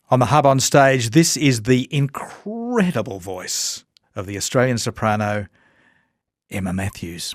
On the Hub on Stage, this is the incredible voice of the Australian soprano Emma Matthews.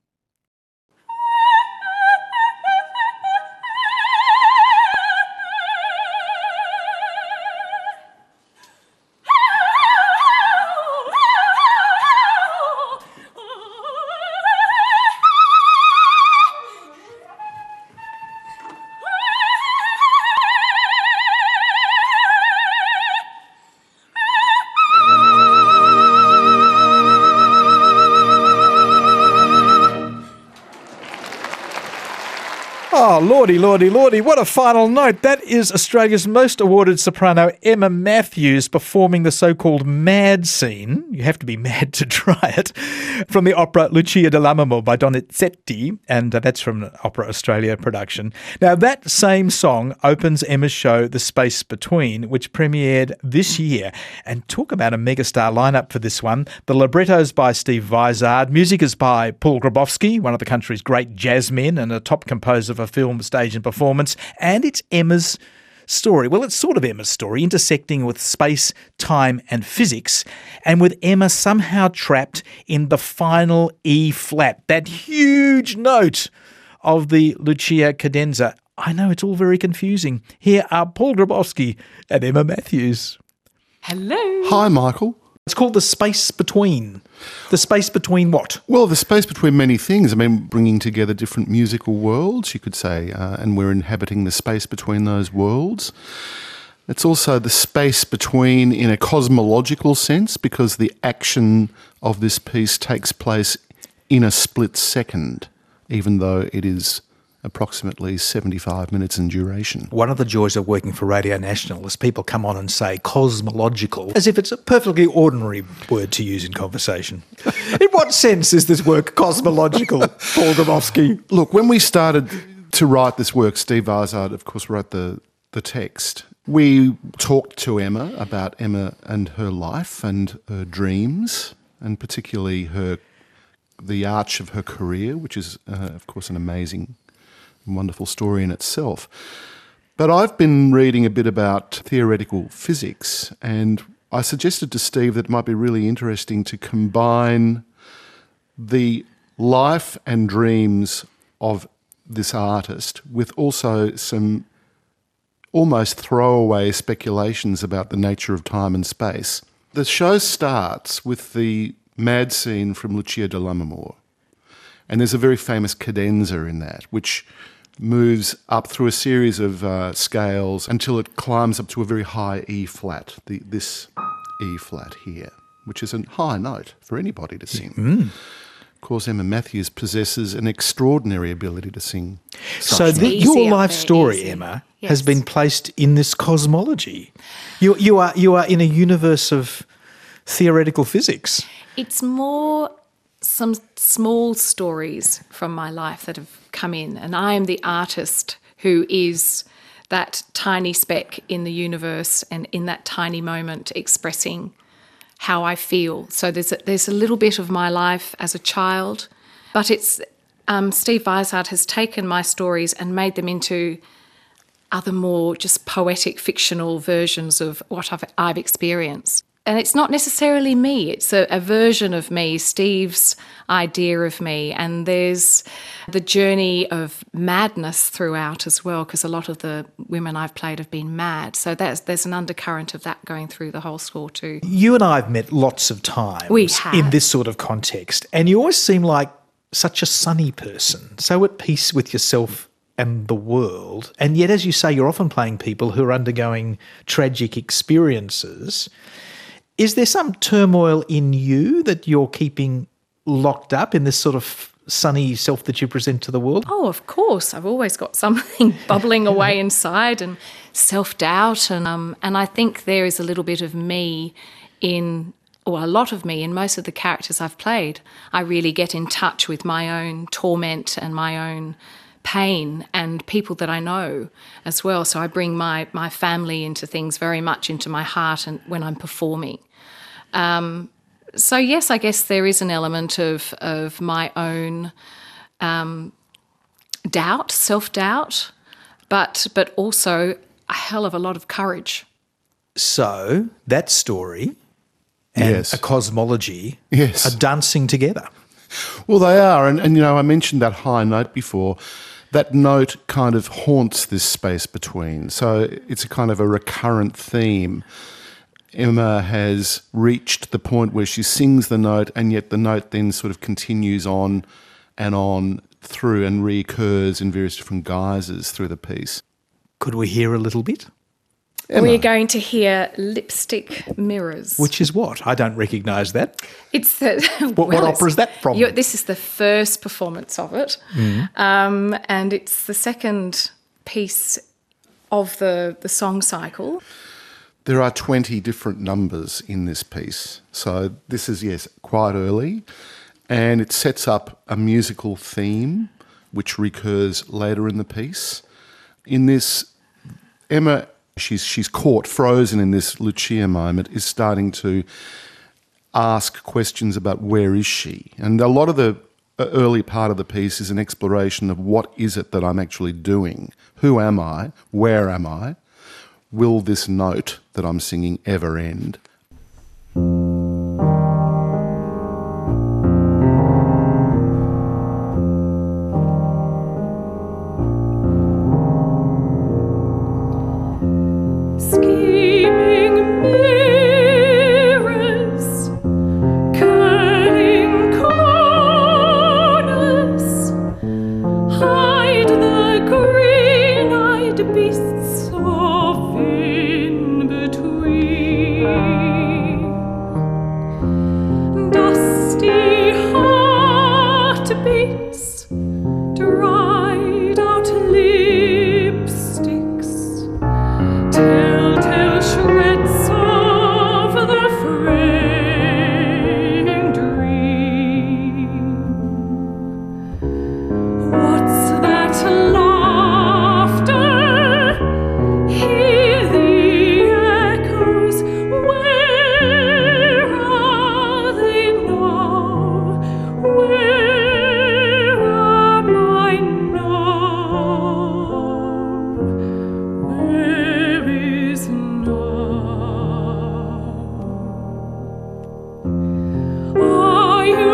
Oh, lordy, lordy, lordy, what a final note. That is Australia's most awarded soprano, Emma Matthews, performing the so-called mad scene. You have to be mad to try it. From the opera Lucia di Lammermoor by Donizetti, and that's from an Opera Australia production. Now, that same song opens Emma's show, The Space Between, which premiered this year. And talk about a megastar lineup for this one. The libretto's by Steve Vizard. Music is by Paul Grabowski, one of the country's great jazzmen and a top composer for film, stage and performance. And it's Emma's story. Well, it's sort of Emma's story, intersecting with space, time and physics, and with Emma somehow trapped in the final E-flat, that huge note of the Lucia cadenza. I know it's all very confusing. Here are Paul Grabowski and Emma Matthews. Hello. Hi, Michael. It's called The Space Between. The space between what? Well, the space between many things. I mean, bringing together different musical worlds, you could say, and we're inhabiting the space between those worlds. It's also the space between in a cosmological sense, because the action of this piece takes place in a split second, even though it is approximately 75 minutes in duration. One of the joys of working for Radio National is people come on and say cosmological, as if it's a perfectly ordinary word to use in conversation. In what sense is this work cosmological, Paul Grabowski? Look, when we started to write this work, Steve Vizard, of course, wrote the text. We talked to Emma about Emma and her life and her dreams, and particularly the arch of her career, which is, of course, an amazing wonderful story in itself. But I've been reading a bit about theoretical physics, and I suggested to Steve that it might be really interesting to combine the life and dreams of this artist with also some almost throwaway speculations about the nature of time and space. The show starts with the mad scene from Lucia di Lammermoor, and there's a very famous cadenza in that, which moves up through a series of scales until it climbs up to a very high E-flat, this E-flat here, which is a high note for anybody to sing. Of course, Emma Matthews possesses an extraordinary ability to sing. So your life story, Emma, has been placed in this cosmology. You are in a universe of theoretical physics. It's more some small stories from my life that have come in, and I am the artist who is that tiny speck in the universe and in that tiny moment expressing how I feel. So there's a little bit of my life as a child, but it's Steve Vizard has taken my stories and made them into other more just poetic, fictional versions of what I've experienced. And it's not necessarily me, it's a version of me, Steve's idea of me. And there's the journey of madness throughout as well, because a lot of the women I've played have been mad. So there's an undercurrent of that going through the whole score too. You and I have met lots of times in this sort of context, and you always seem like such a sunny person, so at peace with yourself and the world. And yet, as you say, you're often playing people who are undergoing tragic experiences. Is there some turmoil in you that you're keeping locked up in this sort of sunny self that you present to the world? Oh, of course. I've always got something bubbling away inside, and self-doubt. And I think there is a little bit of me a lot of me in most of the characters I've played. I really get in touch with my own torment and my own pain and people that I know as well. So I bring my family into things very much into my heart and when I'm performing. So yes, I guess there is an element of my own doubt, self-doubt, but also a hell of a lot of courage So that story and Yes. a cosmology Yes. are dancing together. Well, they are. And, you know, I mentioned that high note before. That note kind of haunts this space between. So it's a kind of a recurrent theme. Emma has reached the point where she sings the note, and yet the note then sort of continues on and on through and recurs in various different guises through the piece. Could we hear a little bit? Emma. We're going to hear Lipstick Mirrors. Which is what? I don't recognise that. It's the What opera is that from? This is the first performance of it, and it's the second piece of the song cycle. There are 20 different numbers in this piece. So this is, yes, quite early. And it sets up a musical theme which recurs later in the piece. In this, Emma, she's caught, frozen in this Lucia moment, is starting to ask questions about where is she. And a lot of the early part of the piece is an exploration of what is it that I'm actually doing? Who am I? Where am I? Will this note that I'm singing ever end? Scheming mirrors, curling corners, hide the green-eyed beasts of in-between. Dusty heartbeats, dried out lipsticks, telltale shreds of the fraying dream. What's that laughter? Hear the echoes. Where are they now? Where am I now? Where is now? Are you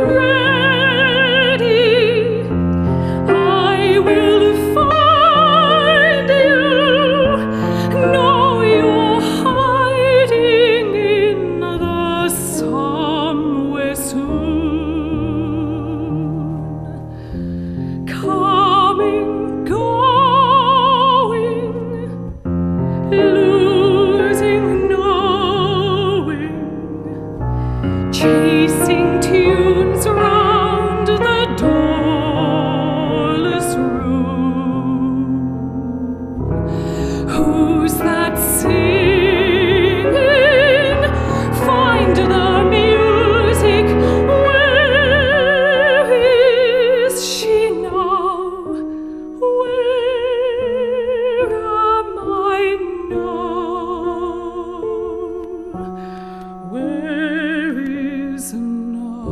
ready? I will find you. No, you're hiding in the somewhere soon. Coming, going, losing, knowing, chasing tunes round the doorless room. Who's that singing? Find the music. Where is she now? Where am I now? Where is now?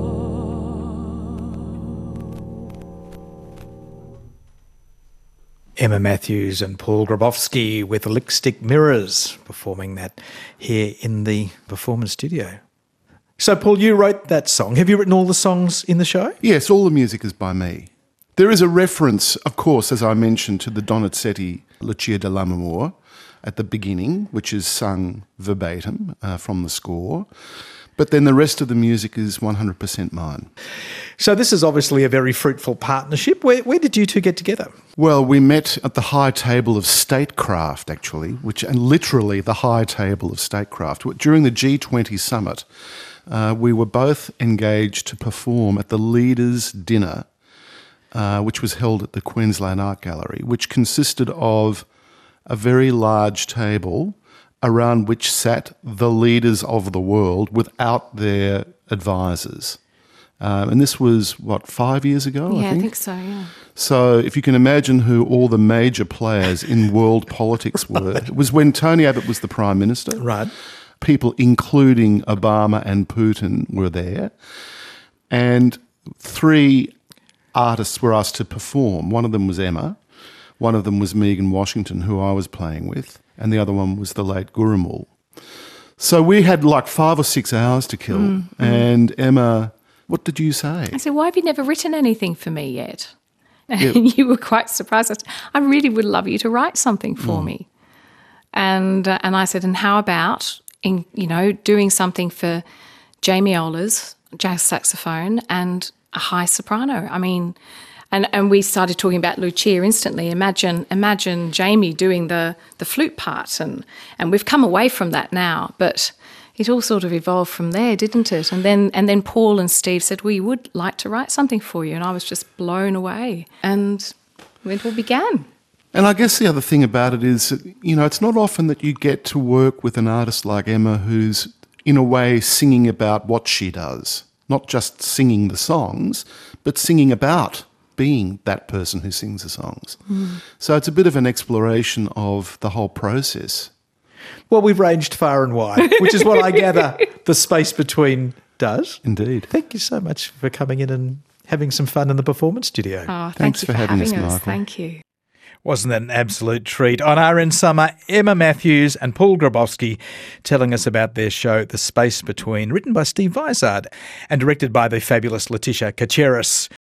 Emma Matthews and Paul Grabowski with Lipstick Mirrors performing that here in the Performance Studio. So, Paul, you wrote that song. Have you written all the songs in the show? Yes, all the music is by me. There is a reference, of course, as I mentioned, to the Donizetti Lucia di Lammermoor at the beginning, which is sung verbatim from the score. But then the rest of the music is 100% mine. So this is obviously a very fruitful partnership. Where did you two get together? Well, we met at the high table of statecraft, actually, and literally the high table of statecraft. During the G20 summit, we were both engaged to perform at the leaders' dinner, which was held at the Queensland Art Gallery, which consisted of a very large table around which sat the leaders of the world without their advisors. And this was, 5 years ago, Yeah, I think? I think so, yeah. So if you can imagine who all the major players in world politics were, it was when Tony Abbott was the Prime Minister. Right. People including Obama and Putin were there. And 3 artists were asked to perform. One of them was Emma. One of them was Megan Washington, who I was playing with. and the other one was the late Gurumul. So we had like 5 or 6 hours to kill, and Emma, what did you say? I said, why have you never written anything for me yet? And you were quite surprised. I said, I really would love you to write something for me. And I said, and how about doing something for Jamie Ollers, jazz saxophone, and a high soprano? I mean, and we started talking about Lucia instantly. Imagine Jamie doing the flute part, and we've come away from that now, but it all sort of evolved from there, didn't it? And then Paul and Steve said, we would like to write something for you, and I was just blown away, and it all began. And I guess the other thing about it is, it's not often that you get to work with an artist like Emma who's, in a way, singing about what she does. Not just singing the songs, but singing about being that person who sings the songs. So it's a bit of an exploration of the whole process. Well, we've ranged far and wide, which is what I gather The Space Between does. Indeed. Thank you so much for coming in and having some fun in the performance studio. Oh, Thanks for having us, Michael. Thank you. Wasn't that an absolute treat? On RN Summer, Emma Matthews and Paul Grabowski telling us about their show, The Space Between, written by Steve Vizard and directed by the fabulous Letitia Kacheris.